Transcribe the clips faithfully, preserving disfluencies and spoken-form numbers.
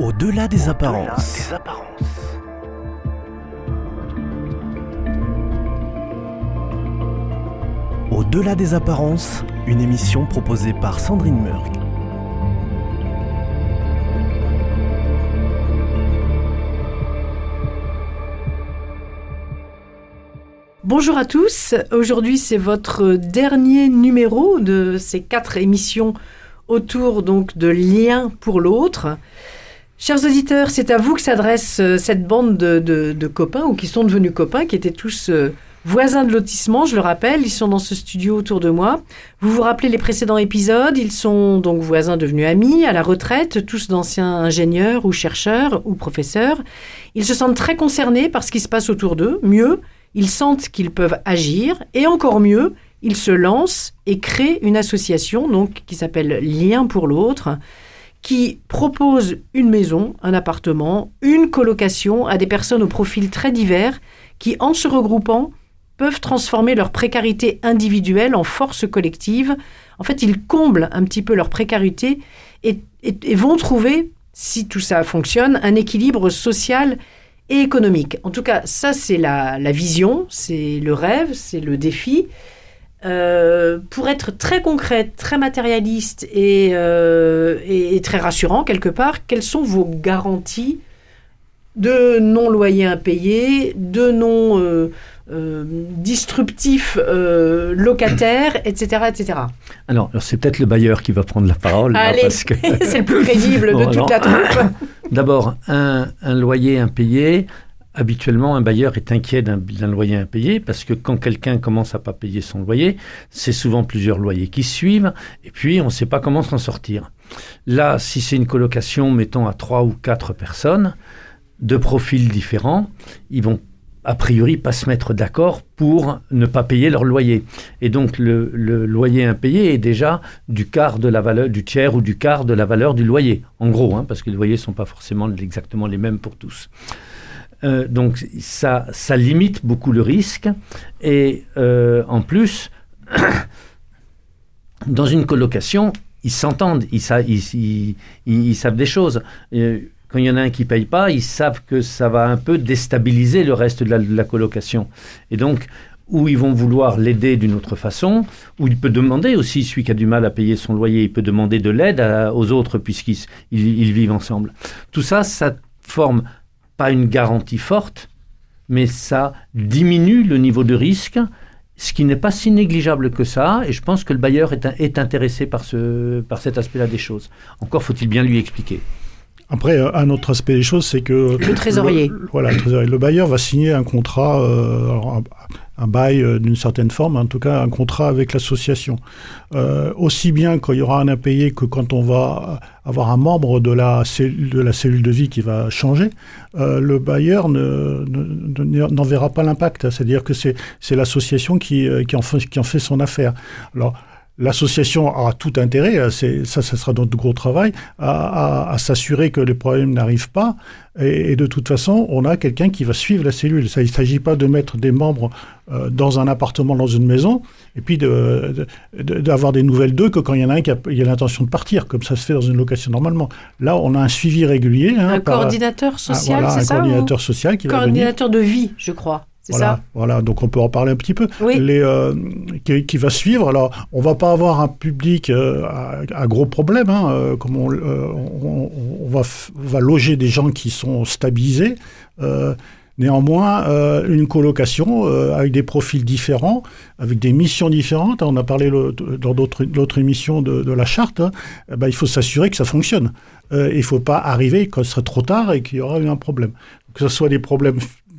Au-delà des Au-delà apparences. des apparences. Au-delà des apparences, une émission proposée par Sandrine Murk. Bonjour à tous, aujourd'hui c'est votre dernier numéro de ces quatre émissions autour donc de Lien pour l'autre. Chers auditeurs, c'est à vous que s'adresse cette bande de, de, de copains ou qui sont devenus copains, qui étaient tous euh, voisins de lotissement, je le rappelle, ils sont dans ce studio autour de moi. Vous vous rappelez les précédents épisodes, ils sont donc voisins devenus amis, à la retraite, tous d'anciens ingénieurs ou chercheurs ou professeurs. Ils se sentent très concernés par ce qui se passe autour d'eux, mieux, ils sentent qu'ils peuvent agir et encore mieux, ils se lancent et créent une association donc, qui s'appelle Lien pour l'autre, qui propose une maison, un appartement, une colocation à des personnes au profil très divers qui, en se regroupant, peuvent transformer leur précarité individuelle en force collective. En fait, ils comblent un petit peu leur précarité et, et, et vont trouver, si tout ça fonctionne, un équilibre social et économique. En tout cas, ça, c'est la, la vision, c'est le rêve, c'est le défi. Euh, pour être très concrète, très matérialiste et, euh, et, et très rassurant quelque part, quelles sont vos garanties de non-loyer impayé, de non euh, euh, disruptif euh, locataire, et cetera, et cetera. Alors, alors, c'est peut-être le bailleur qui va prendre la parole. Allez, là, parce que... c'est le plus crédible bon, de toute alors, la troupe. D'abord, un, un loyer impayé. Habituellement, un bailleur est inquiet d'un, d'un loyer impayé parce que quand quelqu'un commence à ne pas payer son loyer, c'est souvent plusieurs loyers qui suivent et puis on ne sait pas comment s'en sortir. Là, si c'est une colocation, mettons à trois ou quatre personnes, de profils différents, ils vont a priori pas se mettre d'accord pour ne pas payer leur loyer. Et donc, le, le loyer impayé est déjà du quart de la valeur, du tiers ou du quart de la valeur du loyer. En gros, hein, parce que les loyers ne sont pas forcément exactement les mêmes pour tous. Euh, donc, ça, ça limite beaucoup le risque. Et euh, en plus, dans une colocation, ils s'entendent, ils, sa- ils, ils, ils, ils savent des choses. Euh, quand il y en a un qui ne paye pas, ils savent que ça va un peu déstabiliser le reste de la, de la colocation. Et donc, ou ils vont vouloir l'aider d'une autre façon, ou il peut demander aussi, celui qui a du mal à payer son loyer, il peut demander de l'aide à, aux autres puisqu'ils ils, ils vivent ensemble. Tout ça, ça forme pas une garantie forte, mais ça diminue le niveau de risque, ce qui n'est pas si négligeable que ça, et je pense que le bailleur est, est intéressé par, ce, par cet aspect-là des choses. Encore faut-il bien lui expliquer. Après, un autre aspect des choses, c'est que... Le trésorier. Le, voilà, le trésorier. Le bailleur va signer un contrat, euh, alors un, un bail euh, d'une certaine forme, en tout cas un contrat avec l'association. Euh, aussi bien quand il y aura un impayé que quand on va avoir un membre de la cellule de, la cellule de vie qui va changer, euh, le bailleur ne, ne, ne, n'en verra pas l'impact. C'est-à-dire que c'est, c'est l'association qui, qui, en fait, qui en fait son affaire. Alors, l'association a tout intérêt, c'est, ça, ça sera notre gros travail, à, à, à s'assurer que les problèmes n'arrivent pas. Et, et de toute façon, on a quelqu'un qui va suivre la cellule. Ça, il ne s'agit pas de mettre des membres euh, dans un appartement, dans une maison, et puis de, de, de, d'avoir des nouvelles d'eux que quand il y en a un qui a, il a l'intention de partir, comme ça se fait dans une location normalement. Là, on a un suivi régulier. Hein, un par, coordinateur social, ah, voilà, c'est un ça? Un coordinateur social qui va venir. Coordinateur de vie, je crois. C'est voilà, ça voilà, donc on peut en parler un petit peu. Oui. Les, euh, qui, qui va suivre. Alors, on ne va pas avoir un public euh, à, à gros problèmes, hein, euh, comme on, euh, on, on, va f- on va loger des gens qui sont stabilisés. Euh, néanmoins, euh, une colocation euh, avec des profils différents, avec des missions différentes. On a parlé le, dans d'autres, l'autre émission de, de la charte. Hein, eh ben, il faut s'assurer que ça fonctionne. Euh, il ne faut pas arriver quand ce sera trop tard et qu'il y aura eu un problème. Que ce soit des problèmes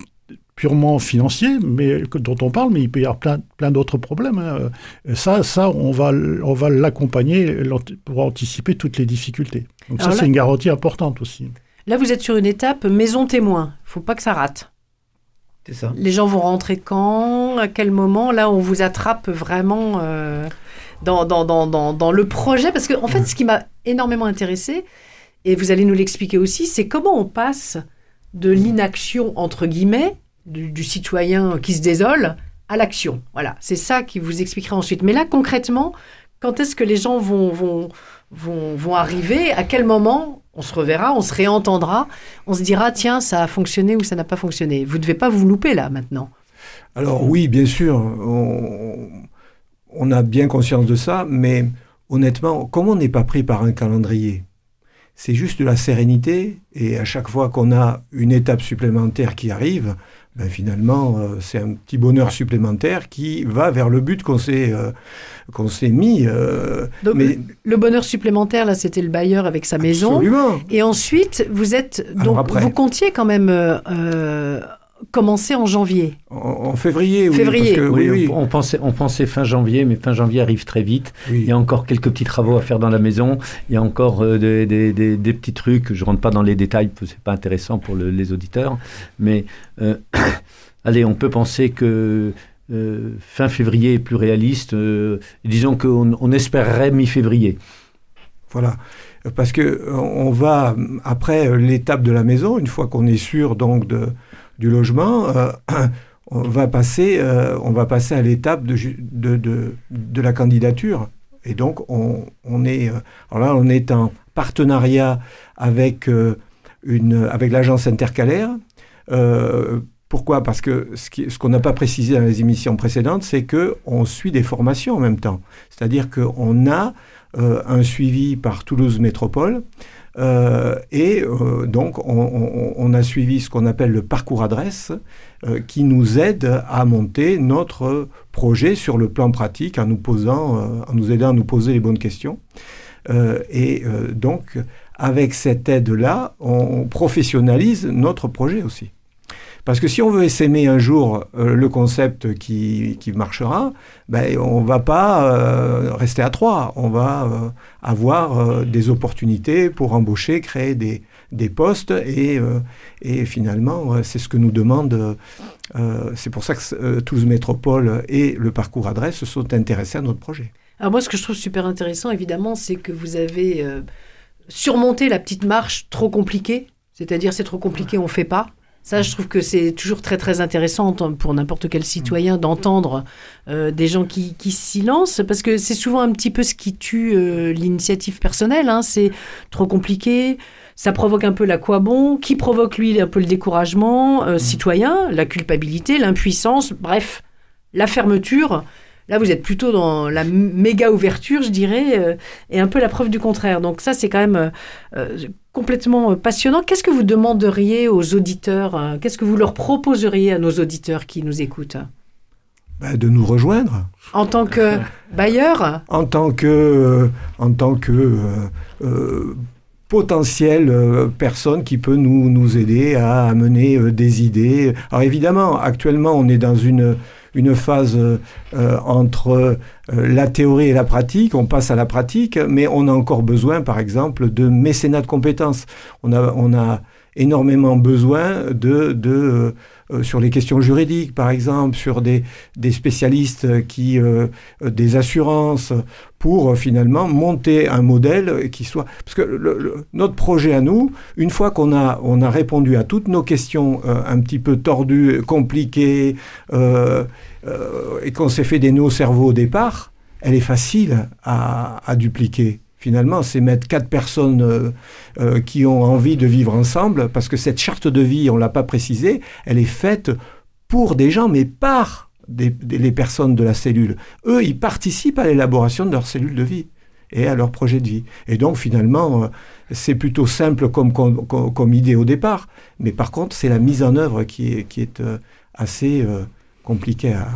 purement financier, mais dont on parle, mais il peut y avoir plein, plein d'autres problèmes. Hein. Ça, ça on, va, on va l'accompagner pour anticiper toutes les difficultés. Donc Alors ça, là, c'est une garantie importante aussi. Là, vous êtes sur une étape maison témoin. Il ne faut pas que ça rate. C'est ça. Les gens vont rentrer quand? À quel moment? Là, on vous attrape vraiment euh, dans, dans, dans, dans, dans le projet. Parce qu'en en fait, ce qui m'a énormément intéressé, et vous allez nous l'expliquer aussi, c'est comment on passe de l'inaction, entre guillemets, Du, du citoyen qui se désole à l'action. Voilà, c'est ça qui vous expliquera ensuite. Mais là, concrètement, quand est-ce que les gens vont, vont, vont, vont arriver? À quel moment On se reverra, on se réentendra, on se dira, tiens, ça a fonctionné ou ça n'a pas fonctionné. Vous ne devez pas vous louper là, maintenant. Alors oui, bien sûr, on, on a bien conscience de ça, mais honnêtement, comme on n'est pas pris par un calendrier, c'est juste de la sérénité, et à chaque fois qu'on a une étape supplémentaire qui arrive, ben finalement, euh, c'est un petit bonheur supplémentaire qui va vers le but qu'on s'est, euh, qu'on s'est mis. Euh, Donc, mais... le bonheur supplémentaire, là, c'était le bailleur avec sa maison. Absolument. Et ensuite, vous êtes... Donc, après, vous comptiez quand même euh, euh, commencer en janvier. En, en février, oui. Février. Parce que, oui, oui, oui. On, on, pensait, on pensait fin janvier, mais fin janvier arrive très vite. Oui. Il y a encore quelques petits travaux à faire dans la maison. Il y a encore euh, des, des, des, des petits trucs. Je ne rentre pas dans les détails, parce que ce n'est pas intéressant pour le, les auditeurs. Mais... Euh, allez, on peut penser que euh, fin février est plus réaliste. Euh, disons qu'on on espérerait mi-février. Voilà, parce que on va, après l'étape de la maison, une fois qu'on est sûr donc de, du logement, euh, on, va passer, euh, on va passer à l'étape de, de, de, de la candidature. Et donc, on, on est, alors là, on est en partenariat avec, euh, une, avec l'agence intercalaire. Euh, Pourquoi ? Parce que ce, qui, ce qu'on n'a pas précisé dans les émissions précédentes, c'est qu'on suit des formations en même temps. C'est-à-dire qu'on a euh, un suivi par Toulouse Métropole euh, et euh, donc on, on, on a suivi ce qu'on appelle le parcours adresse euh, qui nous aide à monter notre projet sur le plan pratique en nous, posant, euh, en nous aidant à nous poser les bonnes questions. Euh, et euh, donc, avec cette aide-là, on professionnalise notre projet aussi. Parce que si on veut essaimer un jour euh, le concept qui, qui marchera, ben, on ne va pas euh, rester à trois. On va euh, avoir euh, des opportunités pour embaucher, créer des, des postes. Et, euh, et finalement, euh, c'est ce que nous demande. Euh, c'est pour ça que euh, Toulouse Métropole et le parcours adresse sont intéressés à notre projet. Alors moi, ce que je trouve super intéressant, évidemment, c'est que vous avez euh, surmonté la petite marche trop compliquée. C'est-à-dire, c'est trop compliqué, on ne fait pas. Ça, je trouve que c'est toujours très, très intéressant pour n'importe quel citoyen d'entendre euh, des gens qui, qui s'y lancent, parce que c'est souvent un petit peu ce qui tue euh, l'initiative personnelle. Hein. C'est trop compliqué, ça provoque un peu la quoi bon, qui provoque, lui, un peu le découragement euh, citoyen, la culpabilité, l'impuissance, bref, la fermeture. Là, vous êtes plutôt dans la méga ouverture, je dirais, euh, et un peu la preuve du contraire. Donc ça, c'est quand même euh, complètement passionnant. Qu'est-ce que vous demanderiez aux auditeurs euh, Qu'est-ce que vous leur proposeriez à nos auditeurs qui nous écoutent ? Ben, de nous rejoindre. En tant que bailleur ? En tant que... Euh, en tant que euh, euh, potentielle euh, personne qui peut nous, nous aider à amener euh, des idées. Alors évidemment, actuellement, on est dans une... une phase euh, entre euh, la théorie et la pratique, on passe à la pratique, mais on a encore besoin, par exemple, de mécénat de compétences. On a, on a énormément besoin de, de euh, sur les questions juridiques, par exemple, sur des, des spécialistes qui, euh, des assurances, pour euh, finalement monter un modèle qui soit... Parce que le, le, notre projet à nous, une fois qu'on a, on a répondu à toutes nos questions euh, un petit peu tordues, compliquées, euh, euh, et qu'on s'est fait des nœuds au cerveau au départ, elle est facile à, à dupliquer. Finalement, c'est mettre quatre personnes euh, euh, qui ont envie de vivre ensemble, parce que cette charte de vie, on ne l'a pas précisé, elle est faite pour des gens, mais par des, des, les personnes de la cellule. Eux, ils participent à l'élaboration de leur cellule de vie et à leur projet de vie. Et donc, finalement, euh, c'est plutôt simple comme, comme, comme idée au départ, mais par contre, c'est la mise en œuvre qui est, qui est euh, assez euh, compliquée à,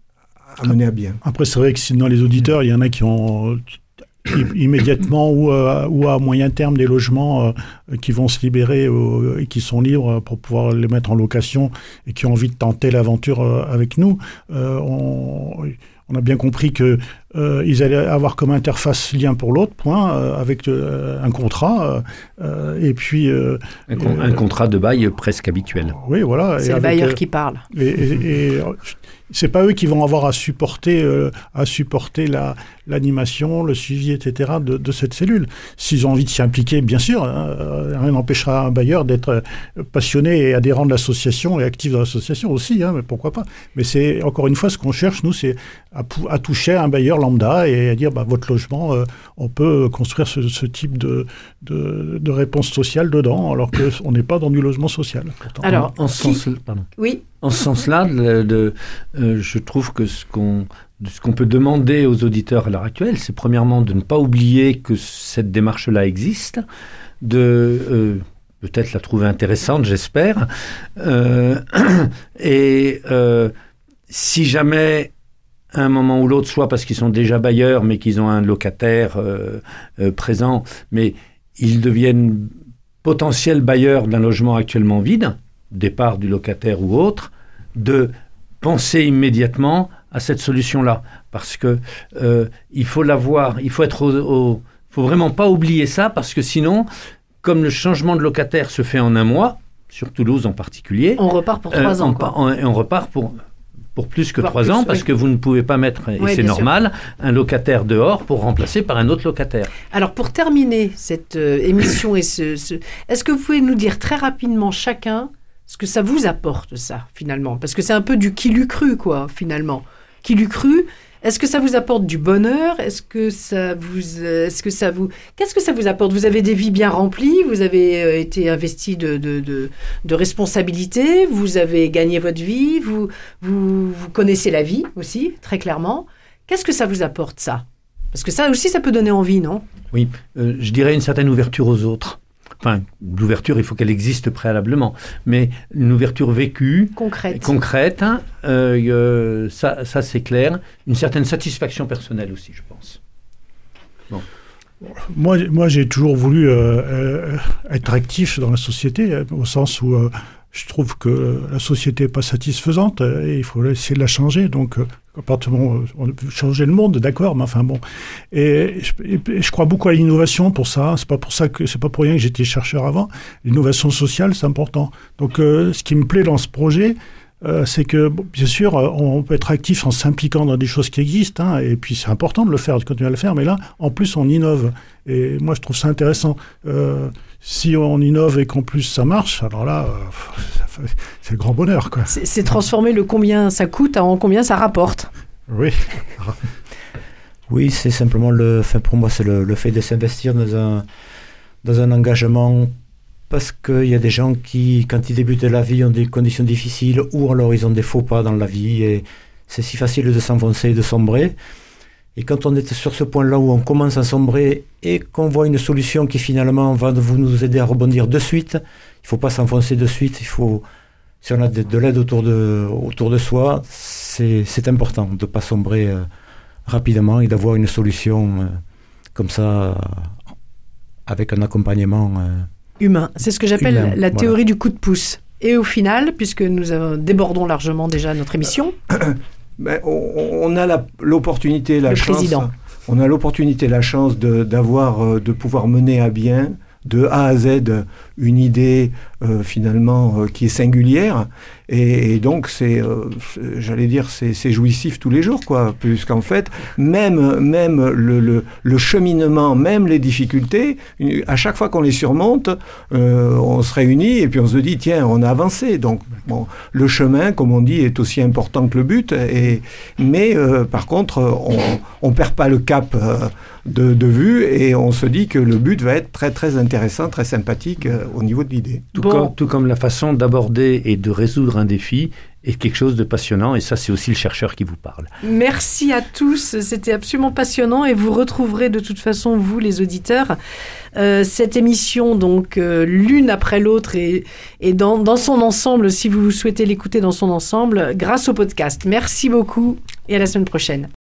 à mener à bien. Après, c'est vrai que si dans les auditeurs, il y en a qui ont... immédiatement ou, euh, ou à moyen terme des logements euh, qui vont se libérer euh, et qui sont libres pour pouvoir les mettre en location et qui ont envie de tenter l'aventure euh, avec nous. Euh, on, on a bien compris que euh, ils allaient avoir comme interface l'un pour l'autre, point, euh, avec euh, un contrat euh, et puis euh, un, con, euh, un contrat de bail presque habituel. Oui, voilà. C'est et le avec, bailleur euh, qui parle. Et, et, et c'est pas eux qui vont avoir à supporter, euh, à supporter la, l'animation, le suivi, et cetera de, de cette cellule. S'ils ont envie de s'y impliquer, bien sûr, hein, rien n'empêchera un bailleur d'être passionné et adhérent de l'association et actif dans l'association aussi, hein, mais pourquoi pas. Mais c'est encore une fois ce qu'on cherche, nous, c'est à, à toucher un bailleur lambda et à dire bah, votre logement, euh, on peut construire ce, ce type de, de, de réponse sociale dedans, alors qu'on n'est pas dans du logement social. Pourtant. Alors, en, en ce sens, pardon. Oui. En ce sens-là, de, de, euh, je trouve que ce qu'on, ce qu'on peut demander aux auditeurs à l'heure actuelle, c'est premièrement de ne pas oublier que cette démarche-là existe, de euh, peut-être la trouver intéressante, j'espère, euh, et euh, si jamais à un moment ou l'autre, soit parce qu'ils sont déjà bailleurs, mais qu'ils ont un locataire euh, euh, présent, mais ils deviennent potentiels bailleurs d'un logement actuellement vide, départ du locataire ou autre, de penser immédiatement à cette solution-là. Parce que euh, il faut l'avoir, il faut être au, au, faut vraiment pas oublier ça, parce que sinon, comme le changement de locataire se fait en un mois, sur Toulouse en particulier, on repart pour trois euh, ans. On, quoi. on, on repart pour pour plus que Voire trois plus, ans, oui. parce que vous ne pouvez pas mettre, et Oui, c'est bien normal, sûr. Un locataire dehors pour remplacer par un autre locataire. Alors, pour terminer cette euh, émission, et ce, ce, est-ce que vous pouvez nous dire très rapidement chacun ce que ça vous apporte, ça, finalement? Parce que c'est un peu du qui l'eût cru, quoi, finalement. Qui l'eût cru? Est-ce que ça vous apporte du bonheur? Est-ce que ça vous, est-ce que ça vous, qu'est-ce que ça vous apporte? Vous avez des vies bien remplies, vous avez euh, été investi de, de, de, de responsabilités, vous avez gagné votre vie, vous, vous, vous connaissez la vie aussi, très clairement. Qu'est-ce que ça vous apporte, ça? Parce que ça aussi, ça peut donner envie, non? Oui, euh, je dirais une certaine ouverture aux autres. Enfin, l'ouverture, il faut qu'elle existe préalablement, mais une ouverture vécue, concrète, concrète hein, euh, euh, ça, ça c'est clair. Une certaine satisfaction personnelle aussi, je pense. Bon. Moi, moi, j'ai toujours voulu euh, euh, être actif dans la société, au sens où euh, je trouve que la société n'est pas satisfaisante et il faut essayer de la changer. Donc, euh, à partir du moment où on veut changer le monde, d'accord, mais enfin bon. Et je, et je crois beaucoup à l'innovation pour ça. C'est pas pour ça que c'est pas pour rien que j'étais chercheur avant. L'innovation sociale, c'est important. Donc, euh, ce qui me plaît dans ce projet, euh, c'est que, bon, bien sûr, on peut être actif en s'impliquant dans des choses qui existent, hein, et puis c'est important de le faire, de continuer à le faire. Mais là, en plus, on innove. Et moi, je trouve ça intéressant. Euh, si on innove et qu'en plus ça marche, alors là, euh, c'est le grand bonheur, quoi. C'est, c'est transformer le combien ça coûte en combien ça rapporte. Oui. Oui, c'est simplement le. Enfin, pour moi, c'est le, le fait de s'investir dans un dans un engagement, parce qu'il y a des gens qui, quand ils débutent la vie, ont des conditions difficiles, ou alors ils ont des faux pas dans la vie, et c'est si facile de s'enfoncer et de sombrer. Et quand on est sur ce point-là où on commence à sombrer et qu'on voit une solution qui finalement va vous nous aider à rebondir de suite, il ne faut pas s'enfoncer de suite. Il faut, si on a de, de l'aide autour de, autour de soi, c'est, c'est important de ne pas sombrer euh, rapidement et d'avoir une solution euh, comme ça, euh, avec un accompagnement euh, humain. C'est ce que j'appelle humain, la théorie voilà. du coup de pouce. Et au final, puisque nous avons, débordons largement déjà notre émission... Ben, on, on a la, l'opportunité, la le chance. Président. On a l'opportunité, la chance de, d'avoir, de pouvoir mener à bien de A à Z une idée euh, finalement euh, qui est singulière, et, et donc c'est, euh, c'est, j'allais dire, c'est, c'est jouissif tous les jours, quoi, puisqu'en fait, même, même le, le, le cheminement, même les difficultés, une, à chaque fois qu'on les surmonte, euh, on se réunit et puis on se dit, tiens, on a avancé. Donc, bon, le chemin, comme on dit, est aussi important que le but, et, mais euh, par contre, on ne perd pas le cap euh, de, de vue, et on se dit que le but va être très, très intéressant, très sympathique euh, au niveau de l'idée. Tout, Bon. comme, tout comme la façon d'aborder et de résoudre un défi est quelque chose de passionnant, et ça, c'est aussi le chercheur qui vous parle. Merci à tous, c'était absolument passionnant, et vous retrouverez de toute façon, vous les auditeurs, euh, cette émission donc euh, l'une après l'autre et, et dans, dans son ensemble, si vous souhaitez l'écouter dans son ensemble, grâce au podcast. Merci beaucoup et à la semaine prochaine.